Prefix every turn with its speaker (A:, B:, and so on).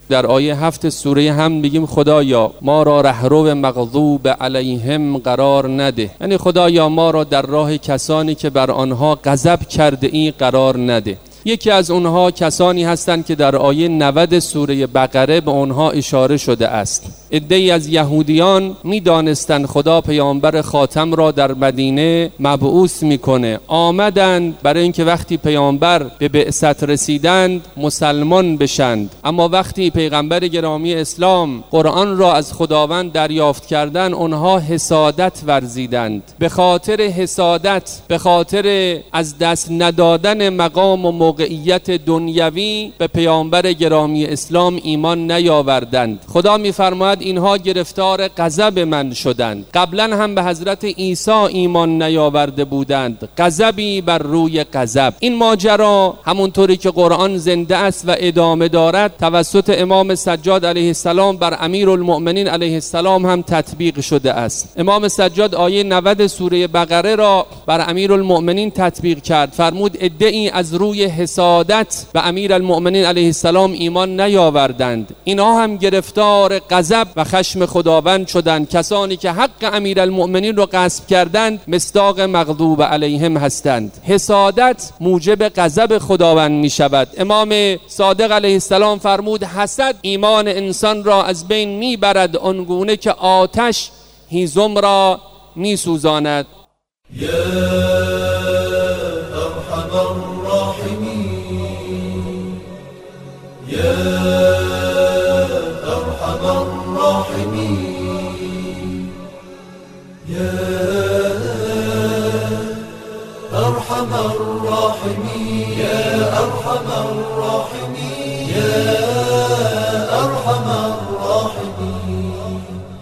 A: در آیه 7 سوره حمد بگیم خدایا ما را رهرو مغضوب علیهم قرار نده، یعنی خدایا ما را در راه کسانی که بر آنها غضب کرده ای قرار نده. یکی از اونها کسانی هستند که در آیه 90 سوره بقره به اونها اشاره شده است. عده‌ای از یهودیان می‌دانستند خدا پیامبر خاتم را در مدینه مبعوث میکنه، آمدند برای اینکه وقتی پیامبر به بعثت رسیدند مسلمان بشند، اما وقتی پیغمبر گرامی اسلام قرآن را از خداوند دریافت کردند اونها حسادت ورزیدند. به خاطر حسادت، به خاطر از دست ندادن مقام و موقعیت دنیوی به پیامبر گرامی اسلام ایمان نیاوردند. خدا می‌فرماید اینها گرفتار غضب من شدند. قبلا هم به حضرت عیسی ایمان نیاورده بودند، غضبی بر روی غضب. این ماجرا همونطوری که قرآن زنده است و ادامه دارد توسط امام سجاد علیه السلام بر امیرالمؤمنین علیه السلام هم تطبیق شده است. امام سجاد آیه 90 سوره بقره را بر امیرالمؤمنین تطبیق کرد، فرمود عده‌ای از روی حسادت به امیرالمؤمنین علیه السلام ایمان نیاوردند، اینها هم گرفتار غضب و خشم خداوند شدند. کسانی که حق امیرالمؤمنین رو غصب کردند مصداق مغضوب علیهم هستند. حسادت موجب غضب خداوند می شود. امام صادق علیه السلام فرمود حسد ایمان انسان را از بین می برد آنگونه که آتش هیزم را می سوزاند.
B: أرحم الراحمين يا أرحم الراحمين يا أرحم الراحمين